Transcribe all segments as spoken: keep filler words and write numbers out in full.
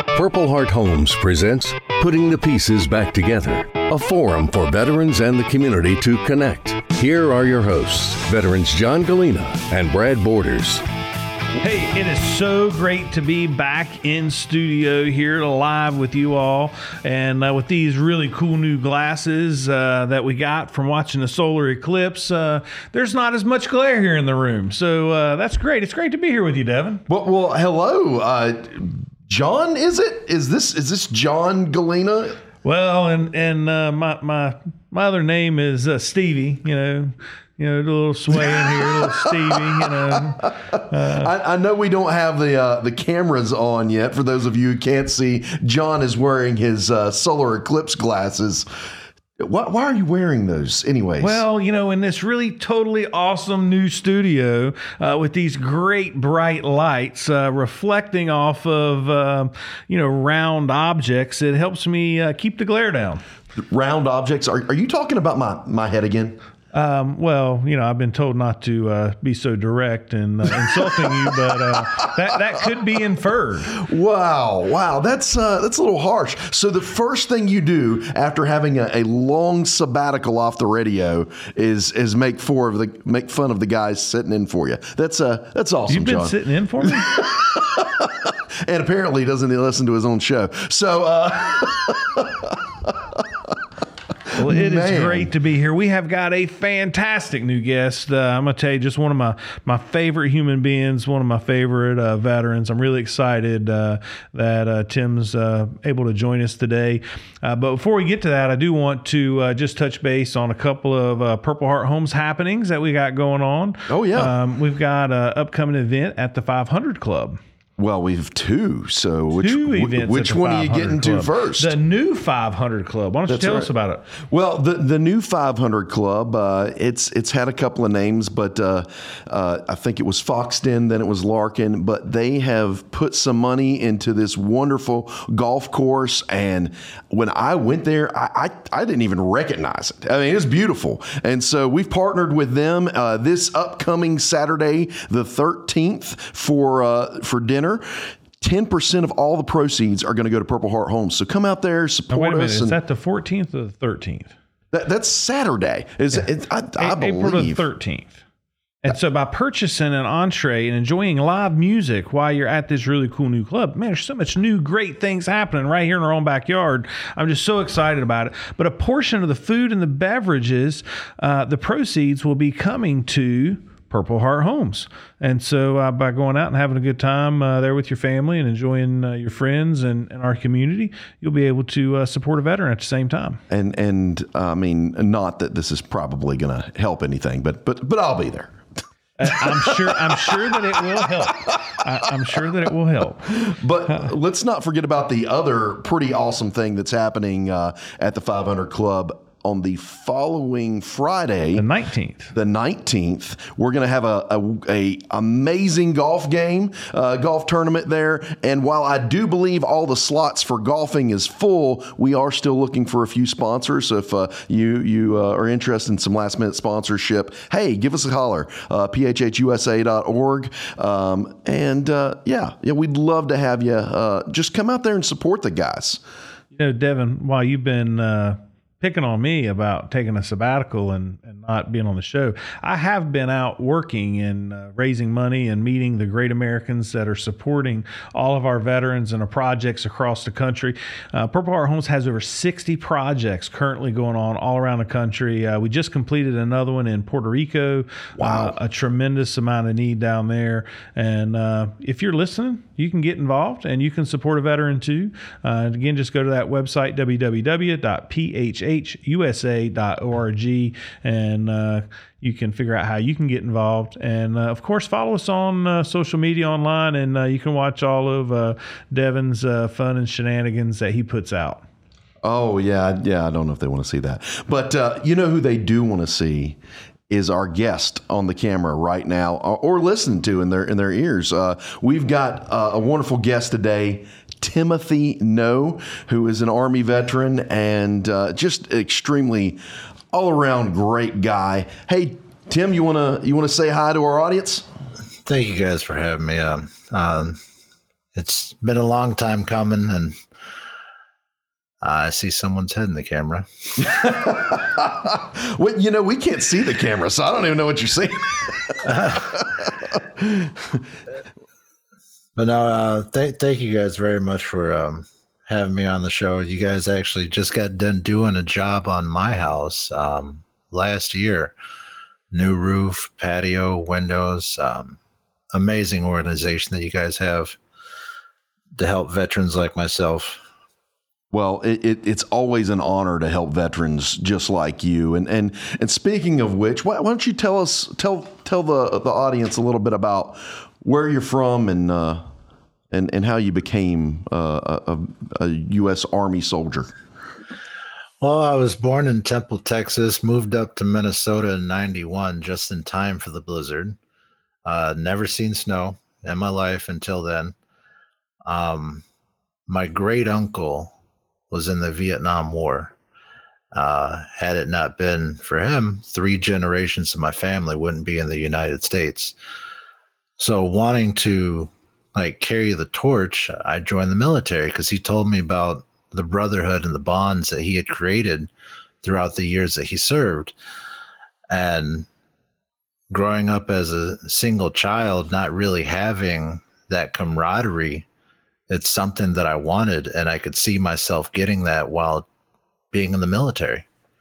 Purple Heart Homes presents Putting the Pieces Back Together, a forum for veterans and the community to connect. Here are your hosts, veterans John Galena and Brad Borders. Hey, it is so great to be back in studio here live with you all, and uh, with these really cool new glasses uh, that we got from watching the solar eclipse. Uh, there's not as much glare here in the room, so uh, that's great. It's great to be here with you, Devin. Well, well hello, uh, John. Is it? Is this? Is this John Galena? Well, and and uh, my my my other name is uh, Stevie. You know. You know, a little sway in here, a little Stevie, you know. Uh, I, I know we don't have the uh, the cameras on yet. For those of you who can't see, John is wearing his uh, solar eclipse glasses. Why, why are you wearing those anyways? Well, you know, in this really totally awesome new studio uh, with these great bright lights uh, reflecting off of, uh, you know, round objects, it helps me uh, keep the glare down. Round objects? Are, are you talking about my, my head again? Um, well, you know, I've been told not to uh, be so direct and uh, insulting you, but uh, that that could be inferred. Wow, wow, that's uh, that's a little harsh. So the first thing you do after having a, a long sabbatical off the radio is is make for of the make fun of the guys sitting in for you. That's uh that's awesome. You've been John. sitting in for me. And apparently he doesn't listen to his own show. So. Uh, Well, it Man. is great to be here. We have got a fantastic new guest. Uh, I'm going to tell you, just one of my, my favorite human beings, one of my favorite uh, veterans. I'm really excited uh, that uh, Tim's uh, able to join us today. Uh, but before we get to that, I do want to uh, just touch base on a couple of uh, Purple Heart Homes happenings that we got going on. Oh, yeah. Um, we've got an upcoming event at the five hundred Club. Well, we have two. So which Two events which at the one are you getting Club. to first? The new five hundred Club. Why don't That's you tell right. us about it? Well, the the new five hundred Club, uh, it's it's had a couple of names, but uh, uh, I think it was Foxton, then it was Larkin, but they have put some money into this wonderful golf course, and when I went there, I I, I didn't even recognize it. I mean, it's beautiful, and so we've partnered with them uh, this upcoming Saturday, the thirteenth, for uh, for dinner. ten percent of all the proceeds are going to go to Purple Heart Homes. So come out there, support Now, wait a minute. us. Is and that the fourteenth or the thirteenth? that, that's Saturday. Is it, I, I April the believe. thirteenth. And so by purchasing an entree and enjoying live music while you're at this really cool new club, man, there's so much new great things happening right here in our own backyard. I'm just so excited about it. But a portion of the food and the beverages, uh, the proceeds will be coming to Purple Heart Homes. And so uh, by going out and having a good time uh, there with your family and enjoying uh, your friends and, and our community, you'll be able to uh, support a veteran at the same time. And and uh, I mean, not that this is probably going to help anything, but but but I'll be there. I'm sure. I'm sure that it will help. I, I'm sure that it will help. But let's not forget about the other pretty awesome thing that's happening uh, at the five hundred Club. On the following Friday, The nineteenth. the nineteenth, we're going to have a, a, a amazing golf game, uh, golf tournament there. And while I do believe all the slots for golfing is full, we are still looking for a few sponsors. So if uh, you you uh, are interested in some last minute sponsorship, hey, give us a holler. Uh, P H H U S A dot org. Um, and uh, yeah, yeah, we'd love to have you. Uh, just come out there and support the guys. You know, Devin, while you've been uh, picking on me about taking a sabbatical and, and not being on the show, I have been out working and uh, raising money and meeting the great Americans that are supporting all of our veterans and our projects across the country. Uh, Purple Heart Homes has over sixty projects currently going on all around the country. Uh, we just completed another one in Puerto Rico. Wow. Uh, a tremendous amount of need down there. And uh, if you're listening, you can get involved and you can support a veteran too. Uh, and again, just go to that website, w w w dot p h h u s a dot org, and uh, you can figure out how you can get involved. And uh, of course, follow us on uh, social media online, and uh, you can watch all of uh, Devin's uh, fun and shenanigans that he puts out. Oh, yeah. Yeah. I don't know if they want to see that. But uh, you know who they do want to see is our guest on the camera right now, or, or listening to in their in their ears. Uh, we've got uh, a wonderful guest today, Timothy No, who is an Army veteran and uh, just extremely all around great guy. Hey, Tim, you wanna you wanna say hi to our audience? Thank you guys for having me on. Um, it's been a long time coming, and I see someone's head in the camera. Well, you know, we can't see the camera, so I don't even know what you're saying. But no, uh, th- thank you guys very much for um, having me on the show. You guys actually just got done doing a job on my house um, last year. New roof, patio, windows. Um, amazing organization that you guys have to help veterans like myself. Well, it, it, it's always an honor to help veterans just like you. And and and speaking of which, why, why don't you tell us tell tell the the audience a little bit about where you're from and uh, and and how you became uh, a, a U S Army soldier. Well, I was born in Temple, Texas, moved up to Minnesota in ninety-one, just in time for the blizzard. Uh, never seen snow in my life until then. Um, my great uncle was in the Vietnam War. Uh, had it not been for him, three generations of my family wouldn't be in the United States. So wanting to like carry the torch, I joined the military because he told me about the brotherhood and the bonds that he had created throughout the years that he served. And growing up as a single child, not really having that camaraderie, it's something that I wanted, and I could see myself getting that while being in the military.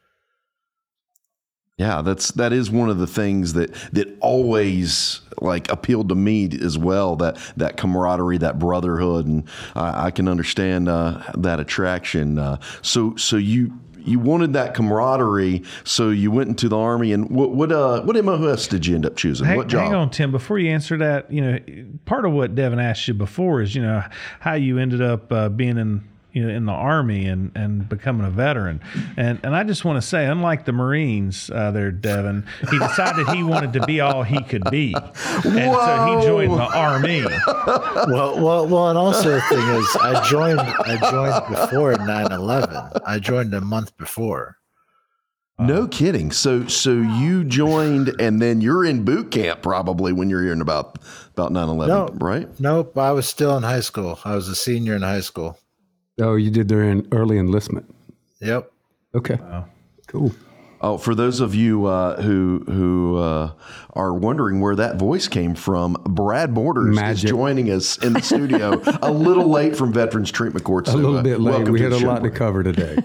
Yeah, that's that is one of the things that that always like appealed to me as well. That that camaraderie, that brotherhood, and I, I can understand uh, that attraction. Uh, so so you you wanted that camaraderie, so you went into the Army. And what what uh, what M O S did you end up choosing? Hang, what job? hang on, Tim. Before you answer that, you know, part of what Devin asked you before is, you know, how you ended up uh, being in, you know, in the Army and, and becoming a veteran. And and I just want to say, unlike the Marines uh, there, Devin, he decided he wanted to be all he could be. And Whoa. so he joined the Army. Well, well, well, and also the thing is, I joined, I joined before nine eleven. I joined a month before. No kidding. So so you joined, and then you're in boot camp probably when you're hearing about about nine eleven, No, right? Nope, I was still in high school. I was a senior in high school. Oh, you did their in early enlistment. Yep. Okay. Wow. Cool. Oh, for those of you uh, who who uh, are wondering where that voice came from, Brad Borders Magic. is joining us in the studio a little late from Veterans Treatment Court. A So, little uh, bit late. welcome We to had the a show, lot to Brad. cover today.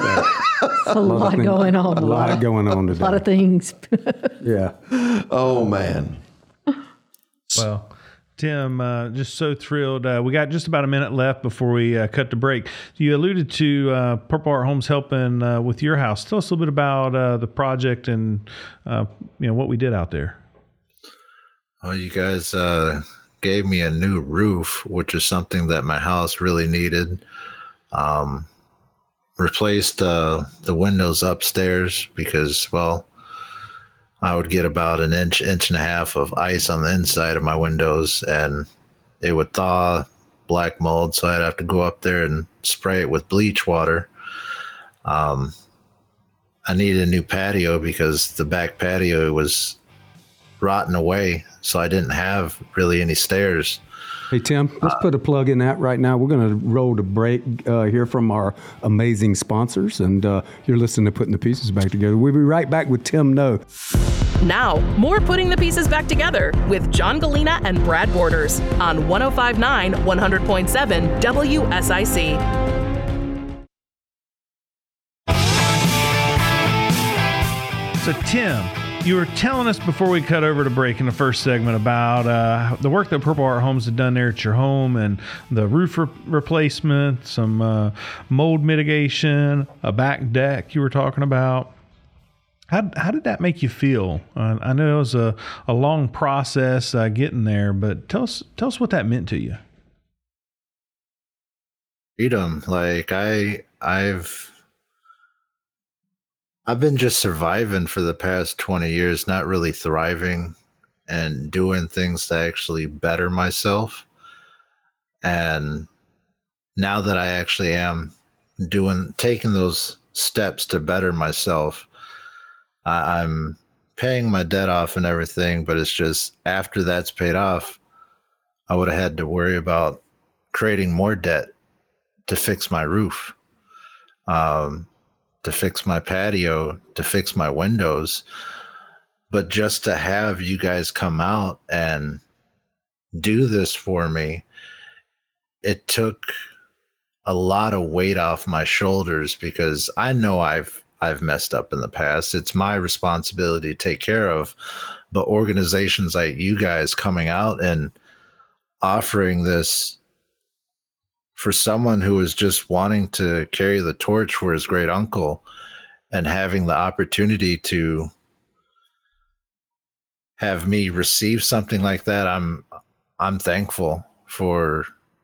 A lot thing- going on. A lot going on A lot today. of things. Yeah. Oh man. Well, Tim, uh, just so thrilled. Uh, we got just about a minute left before we uh, cut the break. You alluded to uh, Purple Heart Homes helping uh, with your house. Tell us a little bit about uh, the project and uh, you know what we did out there. Well, you guys uh, gave me a new roof, which is something that my house really needed. Um, replaced uh, the windows upstairs because, well, I would get about an inch, inch and a half of ice on the inside of my windows, and it would thaw, black mold. So I'd have to go up there and spray it with bleach water. Um, I needed a new patio because the back patio was rotting away, so I didn't have really any stairs. Hey, Tim, let's put a plug in that right now. We're going to roll the break, uh, hear from our amazing sponsors, and uh, you're listening to Putting the Pieces Back Together. We'll be right back with Tim No. Now, more Putting the Pieces Back Together with John Galena and Brad Borders on one oh five point nine, one hundred point seven W S I C. So, Tim, you were telling us before we cut over to break in the first segment about uh, the work that Purple Heart Homes had done there at your home and the roof re- replacement, some uh, mold mitigation, a back deck you were talking about. How, how did that make you feel? Uh, I know it was a, a long process uh, getting there, but tell us tell us what that meant to you. Freedom. Like I, I've, I've been just surviving for the past twenty years, not really thriving and doing things to actually better myself. And now that I actually am doing, taking those steps to better myself, I, I'm paying my debt off and everything, but it's just after that's paid off, I would have had to worry about creating more debt to fix my roof, um, to fix my patio, to fix my windows. But just to have you guys come out and do this for me, it took a lot of weight off my shoulders, because I know I've I've messed up in the past. It's my responsibility to take care of. But organizations like you guys coming out and offering this for someone who is just wanting to carry the torch for his great uncle, and having the opportunity to have me receive something like that, I'm I'm thankful for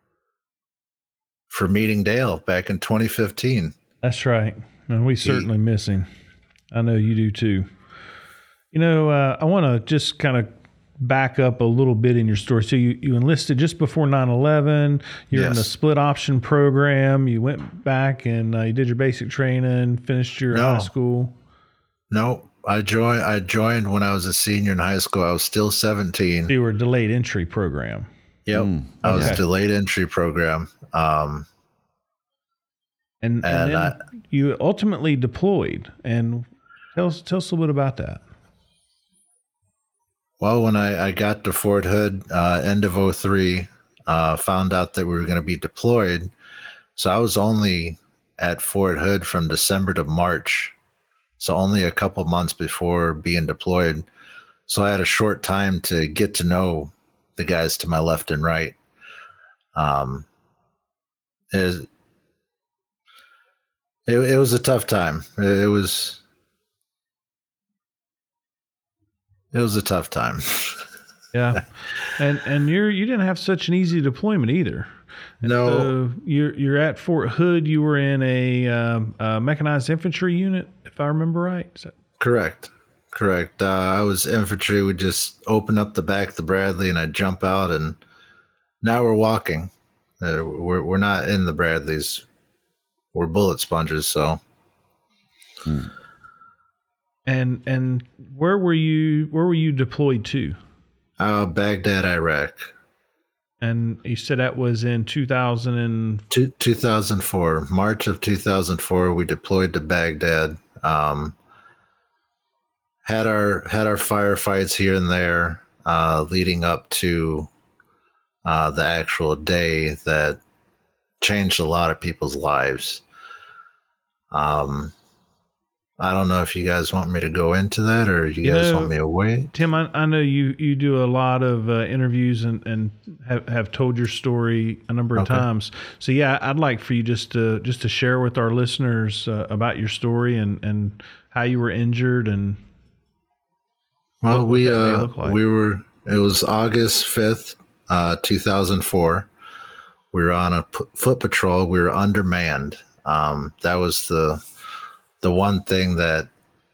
for meeting Dale back in twenty fifteen. That's right. And we certainly miss him. I know you do too. You know, uh, I want to just kind of back up a little bit in your story. So you, you enlisted just before nine eleven. You're Yes. in the split option program. You went back and uh, you did your basic training, finished your No. high school. No, I joined. I joined when I was a senior in high school. I was still seventeen. So you were a delayed entry program. Yep, I was okay. delayed entry program. Um, And, and, And then I- you ultimately deployed. And tell us, tell us a little bit about that. well, when I, I got to Fort Hood, uh, end of oh three, uh, found out that we were going to be deployed. So I was only at Fort Hood from December to March. So only a couple months before being deployed. So I had a short time to get to know the guys to my left and right. Um, it, it, it was a tough time. It, it was, it was a tough time. Yeah. and, and you're, you didn't have such an easy deployment either. And No. So you're, you're at Fort Hood. You were in a, um, a mechanized infantry unit, if I remember right. Is that- Correct. Correct. Uh, I was infantry. We just open up the back of the Bradley and I jump out, and now we're walking. Uh, we're we're not in the Bradleys. We're bullet sponges. So And, and where were you, where were you deployed to? uh, Baghdad, Iraq, And you said that was in two thousand and Two, two thousand four, March of two thousand four. We deployed to Baghdad. Um, had our had our firefights here and there, uh, leading up to uh, the actual day that changed a lot of people's lives. Um, I don't know if you guys want me to go into that, or you You guys know, want me to wait. Tim, I, I know you, you do a lot of uh, interviews and, and have, have told your story a number of Okay. times. So yeah, I'd like for you just to just to share with our listeners uh, about your story and, and how you were injured and Well, what we that may uh look like. we were. It was August fifth, uh, two thousand four. We were on a p- foot patrol. We were undermanned. Um, that was the the one thing that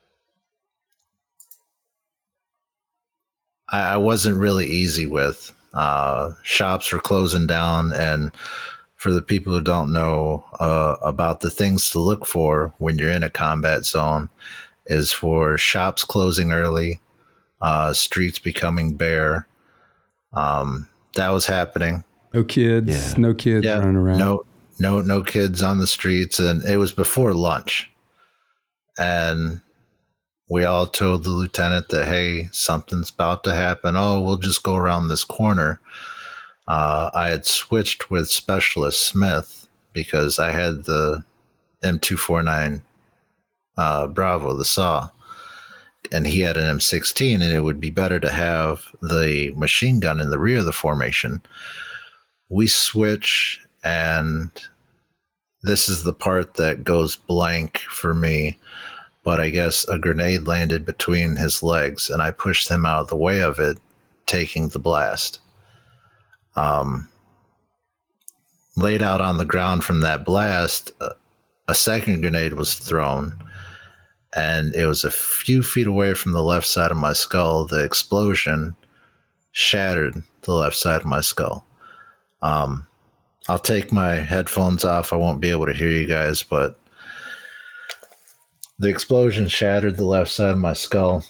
I, I wasn't really easy with. Uh, shops were closing down, and for the people who don't know uh, about the things to look for when you're in a combat zone, is for shops closing early, uh, streets becoming bare. Um, that was happening. No kids, Yeah. no kids Yeah, running around. no, no, no kids on the streets, and it was before lunch. And we all told the lieutenant that, hey, something's about to happen. Oh, we'll just go around this corner. Uh, I had switched with Specialist Smith because I had the M two forty-nine uh, Bravo, the saw, and he had an M sixteen, and it would be better to have the machine gun in the rear of the formation. We switch, and this is the part that goes blank for me, but I guess a grenade landed between his legs, and I pushed him out of the way of it, taking the blast. Um, laid out on the ground from that blast, uh, a second grenade was thrown, and it was a few feet away from the left side of my skull. The explosion shattered the left side of my skull. Um, I'll take my headphones off. I won't be able to hear you guys, but the explosion shattered the left side of my skull.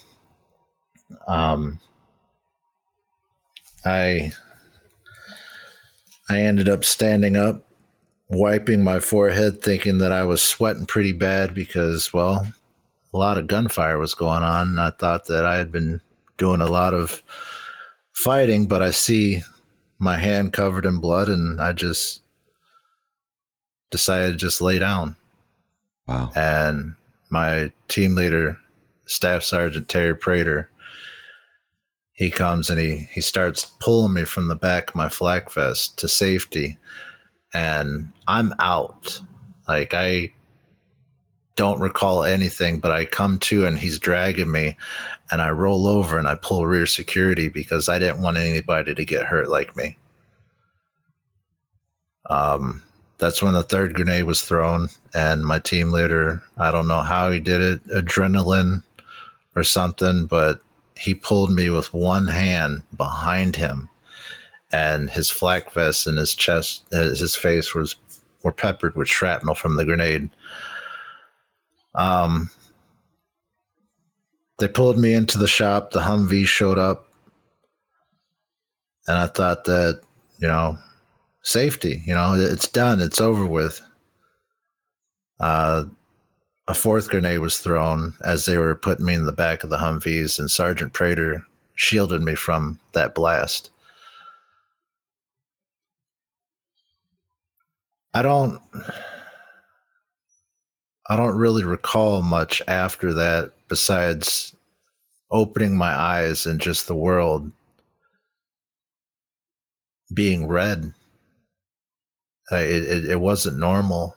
Um, I I ended up standing up, wiping my forehead, thinking that I was sweating pretty bad because, well, a lot of gunfire was going on. And I thought that I had been doing a lot of fighting, but I see my hand covered in blood, and I just decided to just lay down. Wow. And my team leader, Staff Sergeant Terry Prater, he comes and he, he starts pulling me from the back of my flak vest to safety. And I'm out. Like, I don't recall anything, but I come to and he's dragging me, and I roll over and I pull rear security because I didn't want anybody to get hurt like me. Um, that's when the third grenade was thrown, and my team leader, I don't know how he did it, adrenaline or something, but he pulled me with one hand behind him, and his flak vest and his chest, his face was were peppered with shrapnel from the grenade. Um, they pulled me into the shop. The Humvee showed up, and I thought that, you know, safety, you know, it's done. It's over with. Uh, a fourth grenade was thrown as they were putting me in the back of the Humvees, and Sergeant Prater shielded me from that blast. I don't, I don't really recall much after that besides opening my eyes and just the world being red. Uh, it, it, it wasn't normal.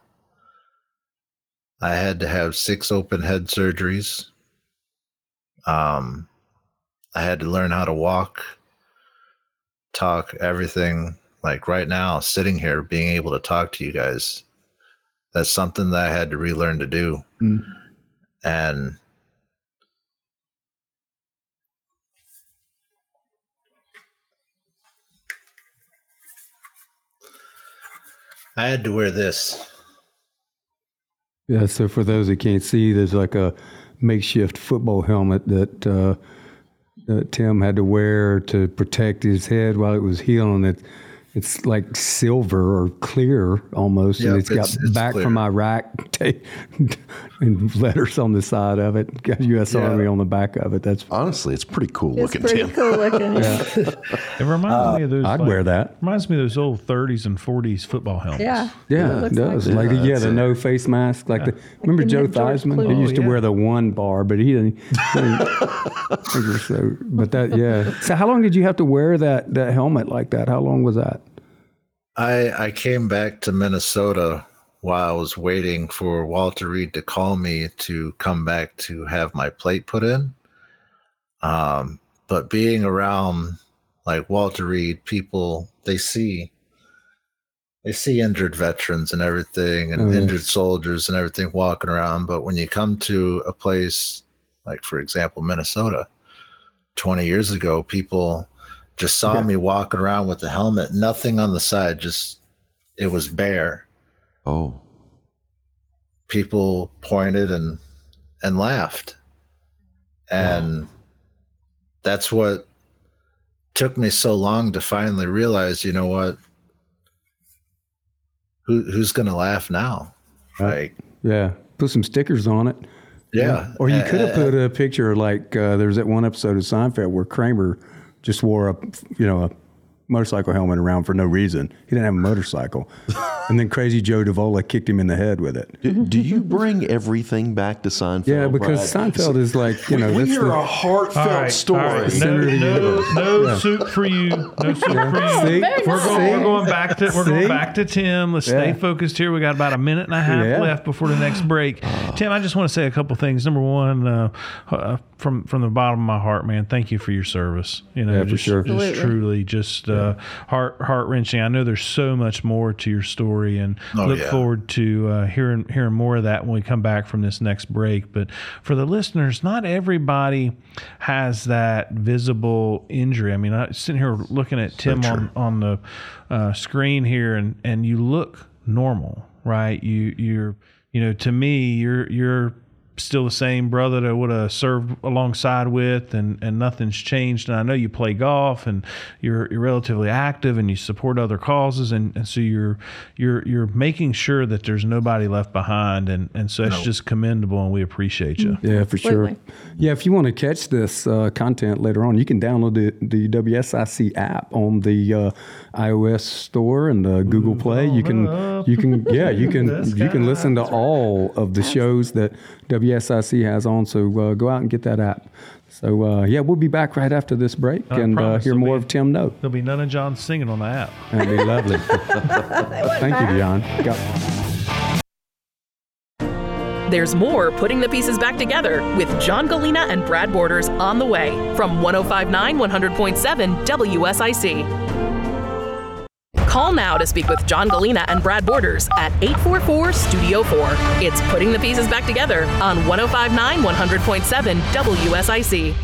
I had to have six open head surgeries. Um, I had to learn how to walk, talk, everything. Like right now, sitting here, being able to talk to you guys, that's something that I had to relearn to do. Mm. And I had to wear this. Yeah, so for those that can't see, there's like a makeshift football helmet that, uh, that Tim had to wear to protect his head while it was healing. It, it's like silver or clear almost, yep, and it's, it's got it's back clear. From Iraq tape and letters on the side of it. Got U S yeah. Army on the back of it. That's honestly, it's pretty cool it's looking. Pretty Tim. cool looking. Yeah. It reminds uh, me of those. I'd like, wear that. Reminds me of those old thirties and forties football helmets. Yeah, yeah, it, it does. Like, like yeah, yeah the it. no face mask. Like yeah. the remember like Joe Theismann? He used to oh, yeah. wear the one bar, but he didn't. He didn't so, but that yeah. So how long did you have to wear that that helmet like that? How long was that? I I came back to Minnesota while I was waiting for Walter Reed to call me to come back to have my plate put in. Um, but being around like Walter Reed, people, they see they see injured veterans and everything, and mm-hmm. injured soldiers and everything walking around. But when you come to a place like, for example, Minnesota, twenty years ago, people just saw yeah. me walking around with the helmet, nothing on the side, just, it was bare. Oh. People pointed and and laughed. And wow. that's what took me so long to finally realize, you know what? Who who's going to laugh now? Right. Like, yeah. Put some stickers on it. Yeah. Or you could have uh, put a picture like uh, there was that one episode of Seinfeld where Kramer just wore a, you know, a motorcycle helmet around for no reason. He didn't have a motorcycle. And then Crazy Joe Davola kicked him in the head with it. Do, do you bring everything back to Seinfeld? Yeah, because Brad? Seinfeld is like, you know, we, we that's hear the, a heartfelt all right, story. All right. No, no, no yeah. soup for you. No soup yeah. for you. See? We're, going, we're going back to we're See? going back to Tim. Let's yeah. stay focused here. We got about a minute and a half yeah. left before the next break. Tim, I just want to say a couple things. Number one, uh, uh, from from the bottom of my heart, man, thank you for your service. You know, yeah, just, for sure. just truly, just uh, heart heart wrenching. I know there's so much more to your story, and oh, look yeah. forward to uh, hearing hearing more of that when we come back from this next break. But for the listeners, not everybody has that visible injury. I mean, I'm sitting here looking at Tim so on on the uh, screen here, and and you look normal, right? You you're you know, to me, you're you're still the same brother that I would have served alongside with, and, and nothing's changed. And I know you play golf, and you're you're relatively active, and you support other causes, and, and so you're you're you're making sure that there's nobody left behind, and, and so it's no. just commendable, and we appreciate you. Yeah, for sure. Yeah, if you want to catch this uh, content later on, you can download the, the W S I C app on the uh, iOS store and the Google Play. You can you can yeah you can you can listen to all of the shows that W S I C has on. So uh, go out and get that app. So uh, yeah, we'll be back right after this break I and uh, hear more be, of Tim Noe. There'll be none of John singing on the app. That'd be lovely. Thank you, John. Go. There's more Putting the Pieces Back Together with John Galina and Brad Borders on the way from one oh five point nine, one hundred point seven W S I C. Call now to speak with John Galina and Brad Borders at eight four four, Studio four. It's Putting the Pieces Back Together on one oh five point nine, one hundred point seven W S I C.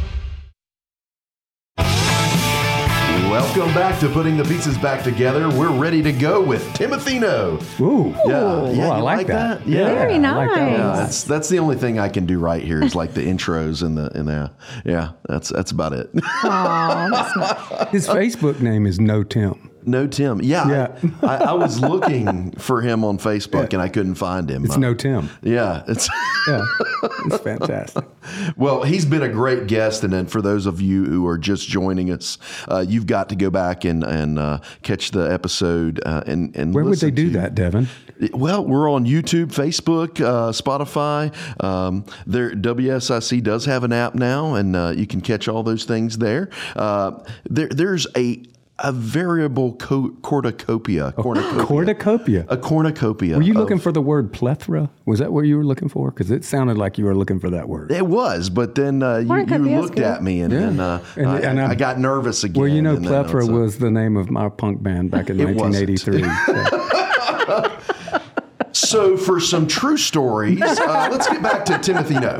Welcome back to Putting the Pieces Back Together. We're ready to go with Timothy Noe. Ooh, yeah, yeah, oh, I like, like that. that. Yeah, very nice. Like that. Yeah, that's that's the only thing I can do right here is like the intros and the and the yeah. That's that's about it. Aw, that's nice. His Facebook name is No Tim. No Tim. Yeah, yeah. I, I, I was looking for him on Facebook yeah. and I couldn't find him. It's uh, No Tim. Yeah, it's yeah, it's fantastic. Well, he's been a great guest, and then for those of you who are just joining us, uh, you've got to go back and and uh, catch the episode. Uh, and and where would they do to, that, Devin? Well, we're on YouTube, Facebook, uh, Spotify. Um, there, W S I C does have an app now, and uh, you can catch all those things there. Uh, there, there's a A variable co- cornucopia. Cornucopia. cornucopia. A cornucopia. Were you of, looking for the word plethora? Was that what you were looking for? Because it sounded like you were looking for that word. It was, but then uh, you, you looked at me and, yeah. and, uh, and, I, and I, I got nervous again. Well, you know, plethora was, was the name of my punk band back in nineteen eighty-three. So. So for some true stories, uh, let's get back to Timothy Noe.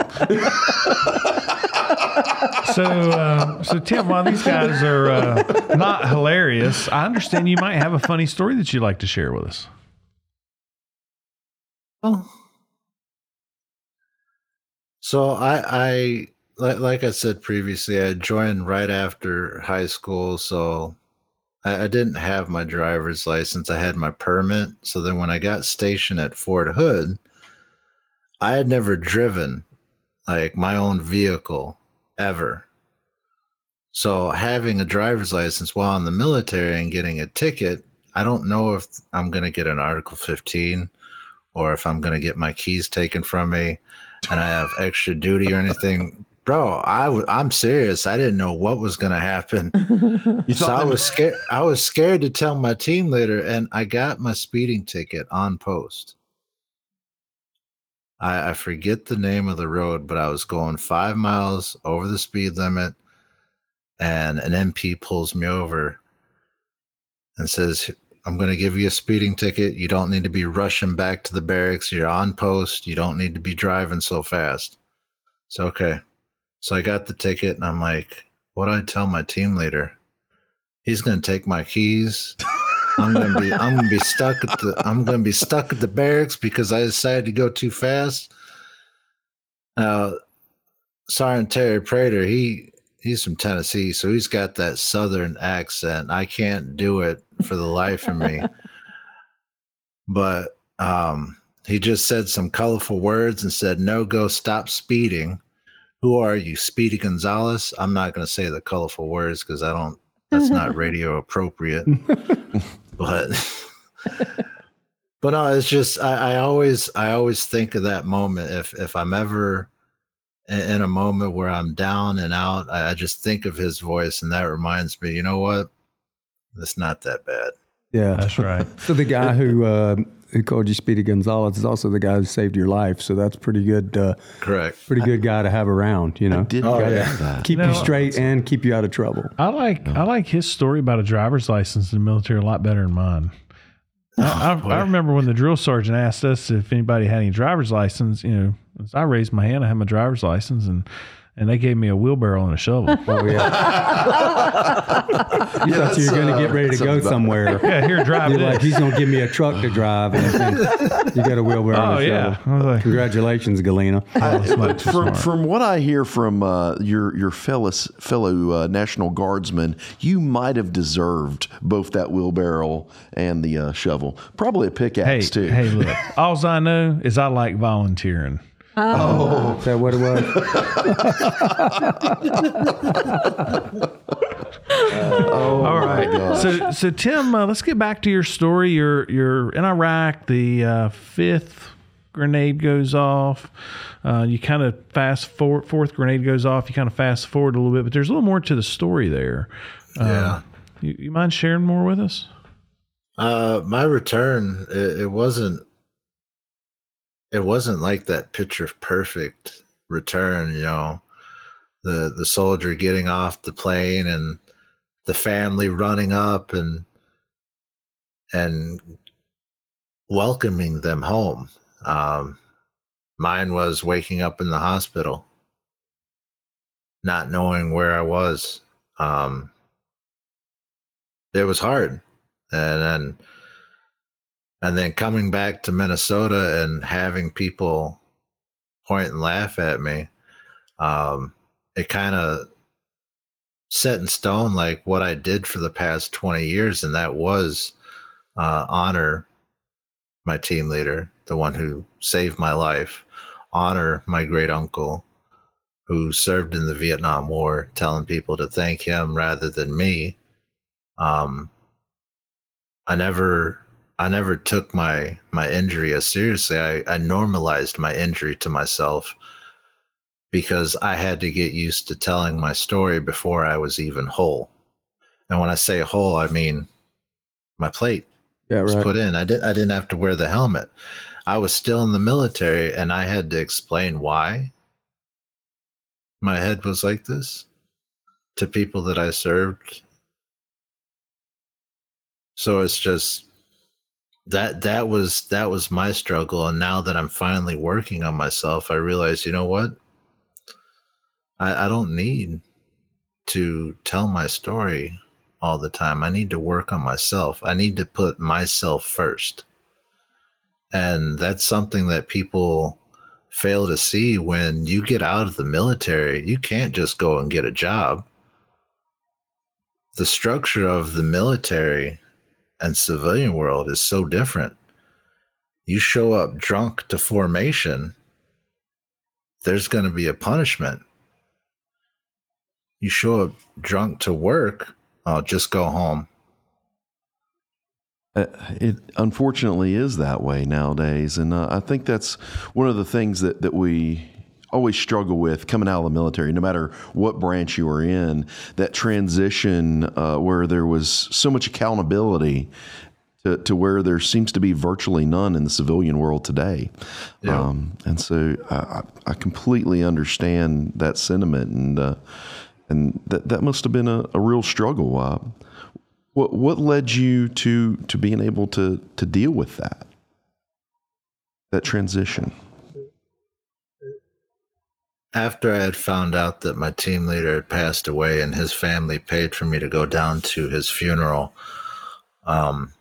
So, uh, so Tim, while these guys are uh, not hilarious, I understand you might have a funny story that you'd like to share with us. Oh, so I, I like, like I said previously, I joined right after high school, so I, I didn't have my driver's license. I had my permit. So then when I got stationed at Fort Hood, I had never driven like my own vehicle ever. So having a driver's license while in the military and getting a ticket, I don't know if I'm going to get an Article fifteen or if I'm going to get my keys taken from me and I have extra duty or anything. Bro, I w- I'm serious. I didn't know what was going to happen. You so I was scared. I was scared to tell my team leader, and I got my speeding ticket on post. I, I forget the name of the road, but I was going five miles over the speed limit, and an M P pulls me over and says, I'm going to give you a speeding ticket. You don't need to be rushing back to the barracks. You're on post. You don't need to be driving so fast. So, okay. So I got the ticket, and I'm like, what do I tell my team leader? He's going to take my keys. I'm going to be I'm going to be stuck at the I'm going to be stuck at the barracks because I decided to go too fast. Now, Sergeant Terry Prater, he he's from Tennessee, so he's got that southern accent. I can't do it for the life of me. But um, he just said some colorful words and said, "No, go stop speeding." Who are you, Speedy Gonzalez? I'm not going to say the colorful words because I don't, that's not radio appropriate. but, but no, it's just, I, I always, I always think of that moment. If, if I'm ever in, in a moment where I'm down and out, I, I just think of his voice, and that reminds me, you know what? It's not that bad. Yeah, that's right. So the guy who, uh, who called you Speedy Gonzalez is also the guy who saved your life. So that's pretty good. Uh, Correct. Pretty good guy to have around, you know. I did oh, yeah. that. Keep you, know, you straight and keep you out of trouble. I like I like his story about a driver's license in the military a lot better than mine. I, I, I remember when the drill sergeant asked us if anybody had any driver's license. You know, I raised my hand. I had my driver's license, and and they gave me a wheelbarrow and a shovel. Oh yeah. You Yeah, thought you were going to uh, get ready to that's go about- somewhere. Yeah, here, drive You're this. like, he's going to give me a truck to drive, and then you got a wheelbarrow. Oh, and a yeah. shovel. I was like- Congratulations, Galena. But from from what I hear from uh, your your fellows, fellow uh, National Guardsmen, you might have deserved both that wheelbarrow and the uh, shovel. Probably a Hey, pickaxe too. hey, look. All I know is I like volunteering. Is that what it was? Oh, All my right. gosh. So, so Tim, uh, let's get back to your story. You're you're in Iraq. The uh, fifth grenade goes off. Uh, you kind of fast forward. Fourth grenade goes off. You kind of fast forward a little bit, but there's a little more to the story there. Uh, Yeah. You, you mind sharing more with us? Uh, my return, it, it wasn't, it wasn't like that picture perfect return, you know, the, the soldier getting off the plane and the family running up and, and welcoming them home. Um, mine was waking up in the hospital, not knowing where I was. Um, it was hard. And then, and then coming back to Minnesota and having people point and laugh at me, um, it kind of set in stone like what I did for the past twenty years, and that was uh, honor my team leader, the one who saved my life, honor my great uncle who served in the Vietnam War, telling people to thank him rather than me. Um, I never, I never took my my injury as seriously. I, I normalized my injury to myself because I had to get used to telling my story before I was even whole. And when I say whole, I mean my plate Yeah, was right. put in. I did. I didn't have to wear the helmet. I was still in the military, and I had to explain why my head was like this to people that I served. So it's just that that was that was my struggle. And now that I'm finally working on myself, I realize, you know what? I, I don't need to tell my story all the time. I need to work on myself. I need to put myself first. And that's something that people fail to see. When you get out of the military, you can't just go and get a job. The structure of the military and civilian world is so different. You show up drunk to formation, there's going to be a punishment. You show up drunk to work, oh, just go home. Uh, it unfortunately is that way nowadays, and uh, I think that's one of the things that, that we always struggle with coming out of the military, no matter what branch you were in, that transition uh, where there was so much accountability to, to where there seems to be virtually none in the civilian world today. Yeah. Um, and so I, I completely understand that sentiment, and uh, and that, that must have been a, a real struggle. Uh, What what led you to to being able to to deal with that that transition? After I had found out that my team leader had passed away and his family paid for me to go down to his funeral, um,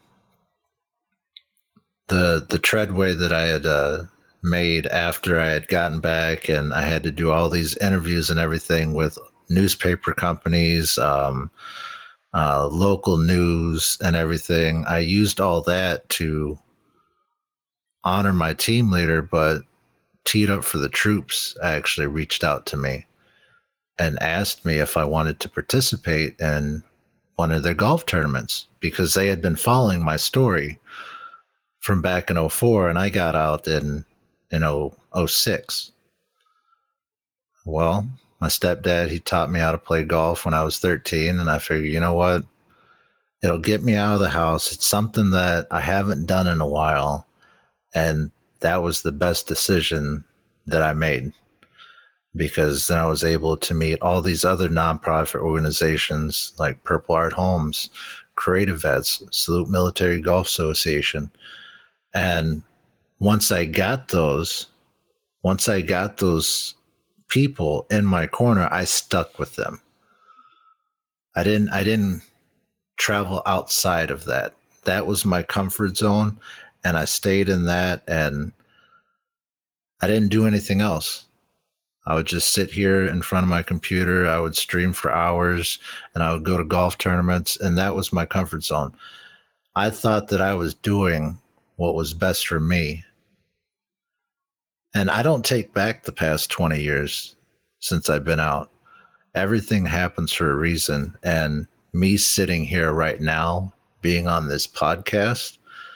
the the treadway that I had uh, made after I had gotten back, and I had to do all these interviews and everything with newspaper companies, um, uh, local news and everything. I used all that to honor my team leader, but teed up for the troops actually reached out to me and asked me if I wanted to participate in one of their golf tournaments, because they had been following my story from back in oh four, and I got out in in oh six. Well, my stepdad, he taught me how to play golf when I was thirteen, and I figured, you know what? It'll get me out of the house. It's something that I haven't done in a while, and that was the best decision that I made, because then I was able to meet all these other nonprofit organizations like Purple Heart Homes, Creative Vets, Salute Military Golf Association. And once I got those, once I got those people in my corner, I stuck with them. I didn't I didn't travel outside of that. That was my comfort zone, and I stayed in that, and I didn't do anything else. I would just sit here in front of my computer. I would stream for hours, and I would go to golf tournaments, and that was my comfort zone. I thought that I was doing what was best for me. And I don't take back the past twenty years since I've been out. Everything happens for a reason. And me sitting here right now, being on this podcast,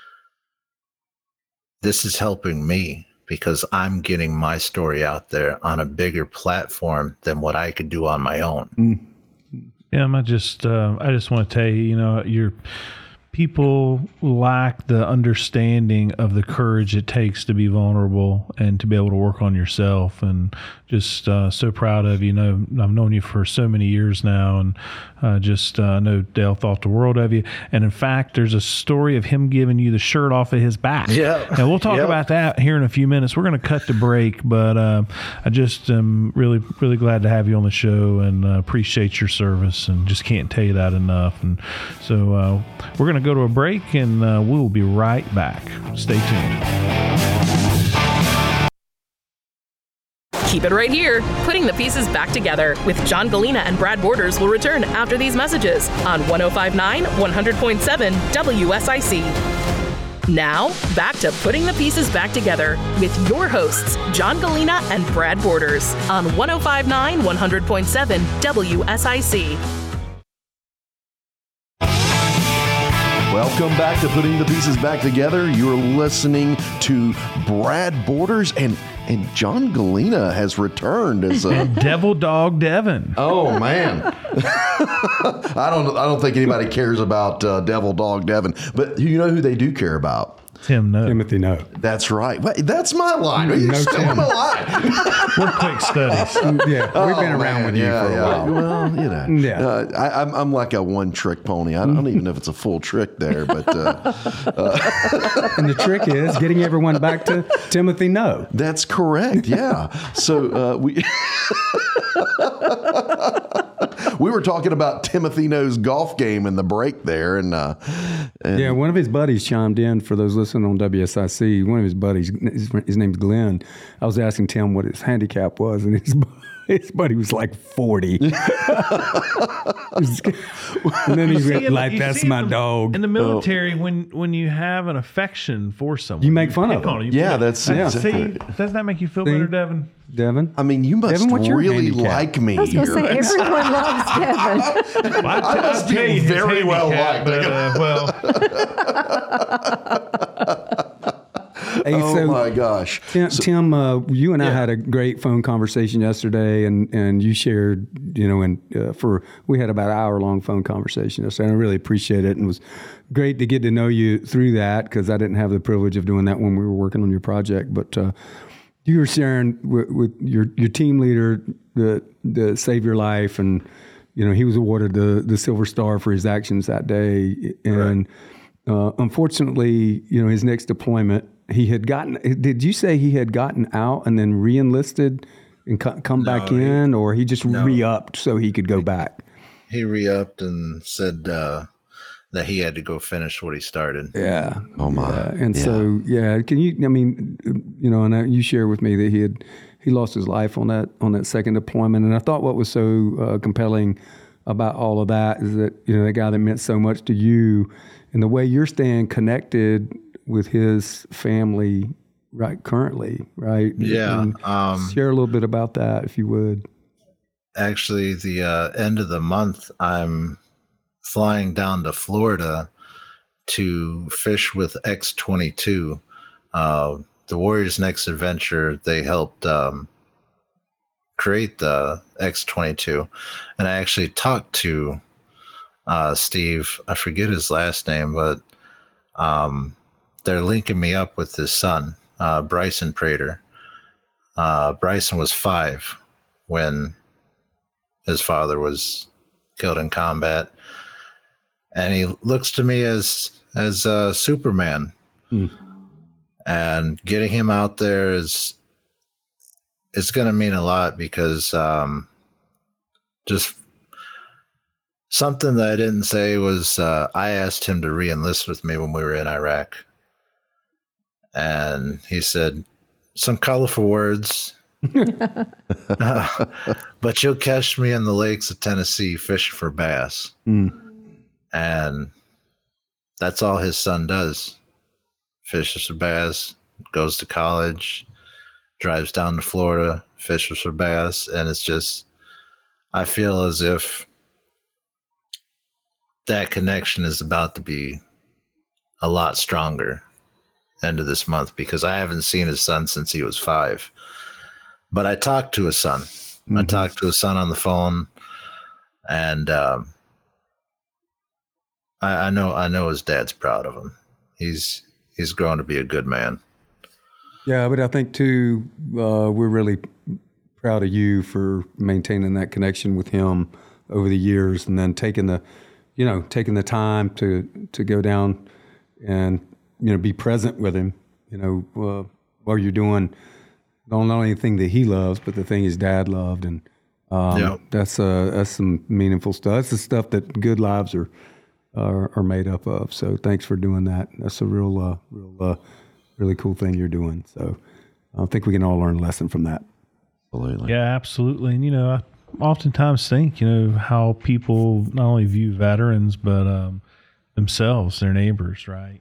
this is helping me because I'm getting my story out there on a bigger platform than what I could do on my own. Mm. Yeah, I just, uh, I just want to tell you, you know, you're, people lack the understanding of the courage it takes to be vulnerable and to be able to work on yourself. And just uh, so proud of you. You know, I've known you for so many years now, and uh, just uh, know Dale thought the world of you. And in fact, there's a story of him giving you the shirt off of his back. Yeah, and we'll talk yep. about that here in a few minutes. We're going to cut the break, but uh, I just am really, really glad to have you on the show, and uh, appreciate your service, and just can't tell you that enough. And so uh, we're going to go to a break, and uh, we will be right back. Stay tuned. Keep it right here. Putting the Pieces Back Together with John Galena and Brad Borders will return after these messages on one oh five point nine, one hundred point seven W S I C. Now, back to Putting the Pieces Back Together with your hosts, John Galena and Brad Borders on one oh five point nine, one hundred point seven W S I C. Welcome back to Putting the Pieces Back Together. You're listening to Brad Borders, and and John Galena has returned as a and Devil Dog Devin. Oh man, I don't I don't think anybody cares about uh, Devil Dog Devin, but you know who they do care about? Tim No. Timothy No. That's right. Wait, that's my line. Are you No, stealing Tim. my line? We're quick studies. Yeah, we've been Oh, around man, with you yeah, for a yeah. while. Well, you know, Yeah. uh, I, I'm I'm like a one trick pony. I don't even know if it's a full trick there, but uh, And the trick is getting everyone back to Timothy No. that's correct. Yeah. So uh, we we were talking about Timothy No's golf game in the break there, and, uh, and Yeah, one of his buddies chimed in for those listening on W S I C. One of his buddies, his, his name's Glenn. I was asking Tim what his handicap was, and his his buddy was like forty. And then he See, went in- like, you "That's see in my the- dog." In the military, when when you have an affection for someone, You make fun pick of them. on 'em. You Yeah, pick- that's Uh, exactly See, right. doesn't that make you feel See? better, Devin? Devin, I mean, you must Devin, what's your really handicap? like me I was going to here. say, everyone loves Devin. Well, I, I must I'll be tell you his very well handicap, liked. but, uh, well, hey, Oh so my gosh. Tim, Tim uh, you and I Yeah. had a great phone conversation yesterday, and, and you shared, you know, and uh, for we had about an hour long phone conversation yesterday. And I really appreciate it, and it was great to get to know you through that because I didn't have the privilege of doing that when we were working on your project. But uh, you were sharing with, with your your team leader the the Save Your Life, and you know he was awarded the the Silver Star for his actions that day, and uh, unfortunately, you know, his next deployment. He had gotten. Did you say he had gotten out and then re-enlisted and co- come No, back he- in, or he just no. re-upped so he could go back? He re-upped and said uh, that he had to go finish what he started. Yeah. Oh my. Yeah. And so, yeah. Can you? I mean, you know, and you shared with me that he had he lost his life on that on that second deployment, and I thought what was so uh, compelling about all of that is that you know the guy that meant so much to you, and the way you're staying connected with his family right currently, right? Yeah. And Um, share a little bit about that, if you would. actually, the uh, end of the month, I'm flying down to Florida to fish with X twenty-two. Uh, the Warriors Next Adventure, they helped um, create the X twenty-two. And I actually talked to uh, Steve, I forget his last name, but um, they're linking me up with his son, uh, Bryson Prater. Uh, Bryson was five when his father was killed in combat, and he looks to me as as uh, Superman. Hmm. And getting him out there is it's going to mean a lot because um, just something that I didn't say was uh, I asked him to re-enlist with me when we were in Iraq. And he said some colorful words, uh, but you'll catch me in the lakes of Tennessee fishing for bass. Mm. And that's all his son does. Fishes for bass, goes to college, drives down to Florida, fishes for bass. And it's just, I feel as if that connection is about to be a lot stronger end of this month because I haven't seen his son since he was five. But I talked to his son. Mm-hmm. I talked to his son on the phone, and um, I, I know I know his dad's proud of him. He's he's grown to be a good man. Yeah, but I think too, uh, we're really proud of you for maintaining that connection with him over the years, and then taking the, you know, taking the time to to go down and, you know, be present with him, you know, uh, while you're doing not only the thing that he loves, but the thing his dad loved. And um, yeah. that's uh, that's some meaningful stuff. That's the stuff that good lives are, are are made up of. So thanks for doing that. That's a real, uh, real, uh, really cool thing you're doing. So I think we can all learn a lesson from that. Absolutely. Yeah, absolutely. And, you know, I oftentimes think, you know, how people not only view veterans, but um, themselves, their neighbors, right?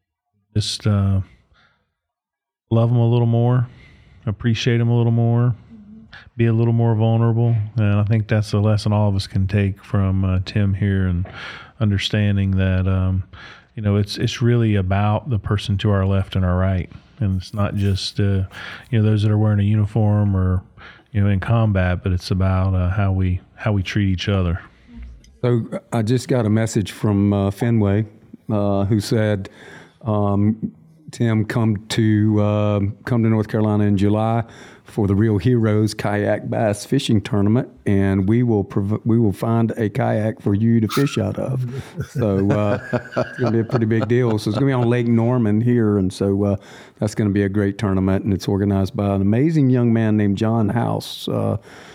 Just uh, love them a little more, appreciate them a little more, be a little more vulnerable. And I think that's a lesson all of us can take from uh, Tim here, and understanding that, um, you know, it's it's really about the person to our left and our right. And it's not just, uh, you know, those that are wearing a uniform or, you know, in combat, but it's about uh, how we how we treat each other. So I just got a message from uh, Fenway, uh, who said, Um, Tim, come to uh, come to North Carolina in July for the Real Heroes Kayak Bass Fishing Tournament, and we will prov- we will find a kayak for you to fish out of. So uh, it's going to be a pretty big deal. So it's going to be on Lake Norman here, and so uh, that's going to be a great tournament, and it's organized by an amazing young man named John House, uh,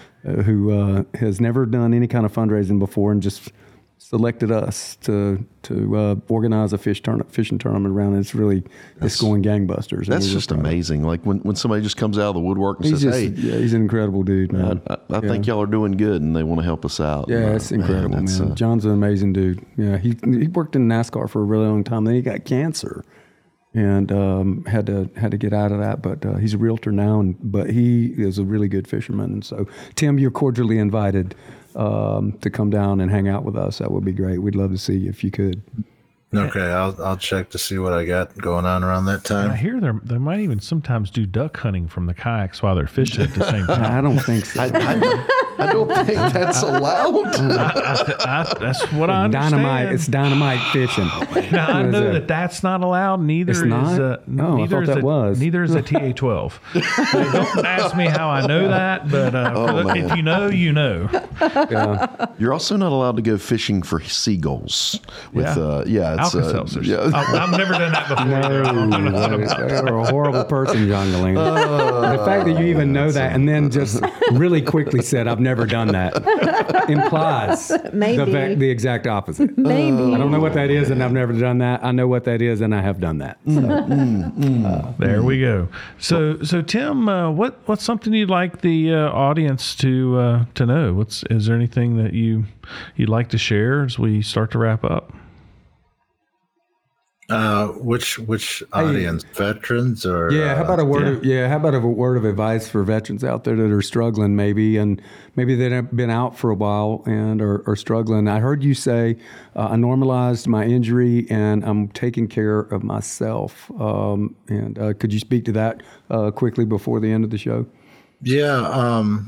who uh, has never done any kind of fundraising before, and just selected us to to uh, organize a fish tournament, fishing tournament around it. It's really, that's, it's going gangbusters. That's just amazing. Like when, when somebody just comes out of the woodwork and he's says, just, hey. Yeah, he's an incredible dude, man. I, I, I yeah. think y'all are doing good and they want to help us out. Yeah, uh, it's incredible, man. man. Uh, John's an amazing dude. Yeah, he he worked in NASCAR for a really long time. Then he got cancer and um, had to had to get out of that. But uh, he's a realtor now, and but he is a really good fisherman. And so, Tim, you're cordially invited Um, to come down and hang out with us. That would be great. We'd love to see you if you could. Okay, I'll I'll check to see what I got going on around that time. I hear they they might even sometimes do duck hunting from the kayaks while they're fishing at the same time. I don't think so. I, I, I don't think that's allowed. I, I, I, that's what I understand. Dynamite. It's dynamite fishing. Now, I know that? that that's not allowed. Neither It's is not? uh, Oh, I neither thought is that a, was. neither is a T A twelve. Don't ask me how I know that, but uh, Oh, for the, man. if you know, you know. Yeah. You're also not allowed to go fishing for seagulls. With Yeah. uh, yeah, it's uh, Alka-Seltzers. yeah. I, I've never done that before. either. I don't know nothing about that. You're a horrible person, John Galena. the fact that you even know that and then just really quickly said, I've never done that, implies Maybe. the, fact, the exact opposite. Maybe. I don't know what that is, and I've never done that. I know what that is, and I have done that. So, uh, There we go. So, so Tim, uh, what what's something you'd like the uh, audience to uh, to know? What's is there anything that you you'd like to share as we start to wrap up? Uh, which which audience? Veterans or Yeah, how about a word? yeah. Of, yeah, how about a word of advice for veterans out there that are struggling, maybe, and maybe they've been out for a while and are, are struggling. I heard you say, uh, "I normalized my injury and I'm taking care of myself." Um, and uh, could you speak to that uh, quickly before the end of the show? Yeah, um,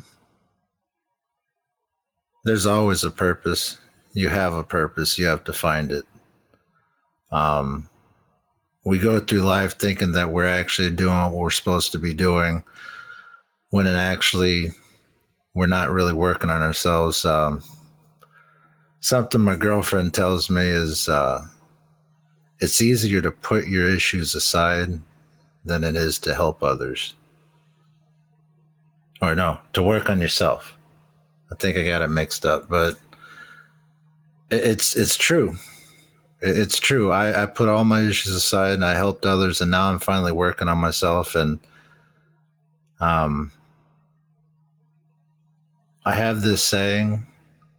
there's always a purpose. You have a purpose. You have to find it. Um, we go through life thinking that we're actually doing what we're supposed to be doing, when it actually we're not really working on ourselves. Um, something my girlfriend tells me is uh, it's easier to put your issues aside than it is to help others. or no, to work on yourself. I think I got it mixed up, but it's it's true. It's true. I, I put all my issues aside and I helped others, and now I'm finally working on myself. And um, I have this saying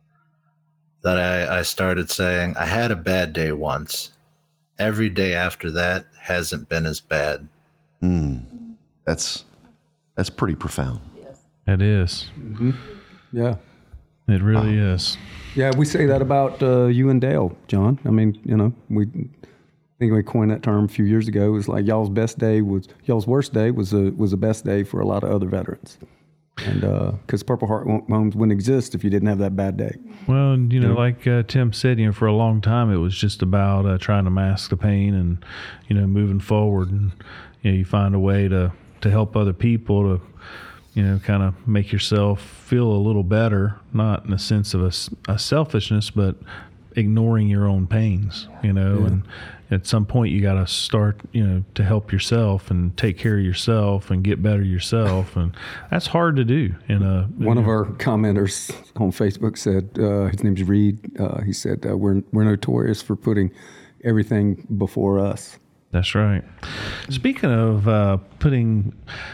that I, I started saying, I had a bad day once. Every day after that hasn't been as bad. Mm, that's that's pretty profound. It is. Mm-hmm. Yeah. It really oh. is. Yeah, we say that about uh, you and Dale, John. I mean, you know, we I think we coined that term a few years ago. It was like y'all's best day was y'all's worst day was a was the best day for a lot of other veterans, and because uh, Purple Heart Homes wouldn't exist if you didn't have that bad day. Well, and, you know, yeah. like uh, Tim said, you know, for a long time it was just about uh, trying to mask the pain and, you know, moving forward, and you know, you find a way to to help other people to, you know, kind of make yourself feel a little better, not in the sense of a, a selfishness, but ignoring your own pains, you know, yeah. and at some point you got to start, you know, to help yourself and take care of yourself and get better yourself. And that's hard to do. In a, One of our commenters on Facebook said, uh, his name's Reed. Uh, he said, uh, we're, we're notorious for putting everything before us. That's right. Speaking of uh, putting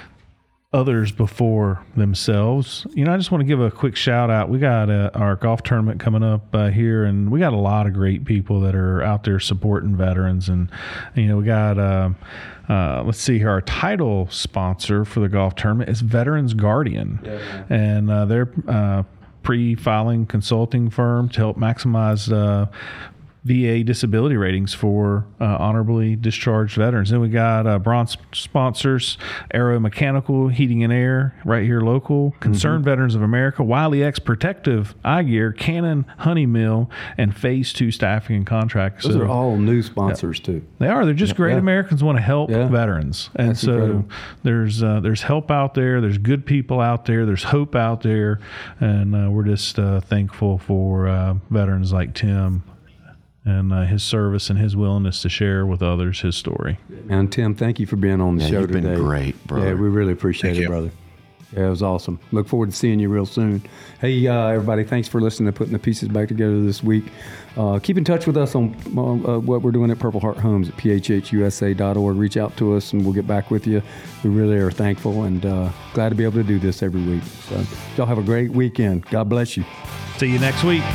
others before themselves, you know, I just want to give a quick shout out. We got uh, our golf tournament coming up uh, here, and we got a lot of great people that are out there supporting veterans. And, you know, we got, uh, uh, let's see here, our title sponsor for the golf tournament is Veterans Guardian. Yeah. And uh, they're uh, pre-filing consulting firm to help maximize uh, V A disability ratings for uh, honorably discharged veterans. Then we got uh, bronze sponsors, Aero Mechanical Heating and Air, right here local, Concerned mm-hmm. Veterans of America, Wiley X Protective Eye Gear, Canon Honey Mill, and Phase Two Staffing and Contracts. Those so, are all new sponsors yeah, too. They are. They're just yeah, great. Yeah. Americans want to help yeah. veterans, and That's so incredible. there's uh, there's help out there. There's good people out there. There's hope out there, and uh, we're just uh, thankful for uh, veterans like Tim and uh, his service and his willingness to share with others his story. And Tim, thank you for being on the yeah, show you've today. Been great, brother. Yeah, we really appreciate thank it, you. brother. Yeah, it was awesome. Look forward to seeing you real soon. Hey, uh, everybody, thanks for listening to Putting the Pieces Back Together this week. Uh, keep in touch with us on uh, what we're doing at Purple Heart Homes at P H H U S A dot org. Reach out to us and we'll get back with you. We really are thankful and uh, glad to be able to do this every week. So y'all have a great weekend. God bless you. See you next week.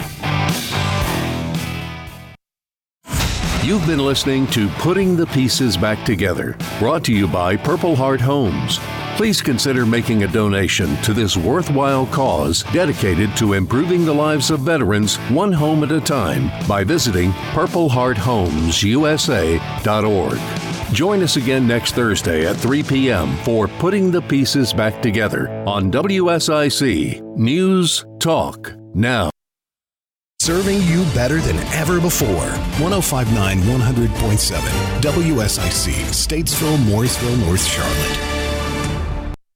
You've been listening to Putting the Pieces Back Together, brought to you by Purple Heart Homes. Please consider making a donation to this worthwhile cause dedicated to improving the lives of veterans one home at a time by visiting Purple Heart Homes U S A dot org. Join us again next Thursday at three p.m. for Putting the Pieces Back Together on W S I C News Talk Now. Serving you better than ever before. ten fifty-nine one hundred point seven W S I C, Statesville, Morrisville, North Charlotte.